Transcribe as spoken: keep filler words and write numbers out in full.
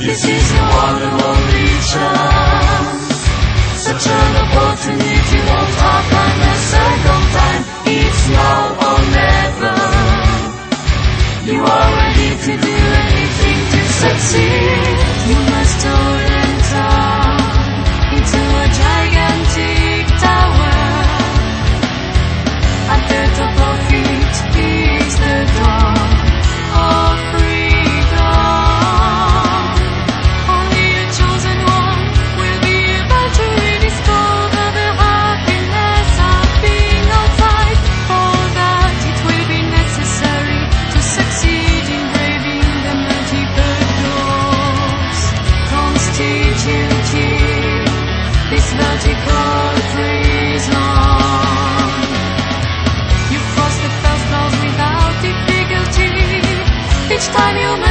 This is no one and only chance. Such an opportunity won't happen a second time. It's now or never. You are ready to do anything to succeed. You must all enter into a gigantic tower. At the top of it is the door of freedom. Only a chosen one will be able to rediscover the happiness of being outside. For that it will be necessary to succeed in braving the multiple doors constituting this vertical prison. You cross the first doors without difficulty. Each time you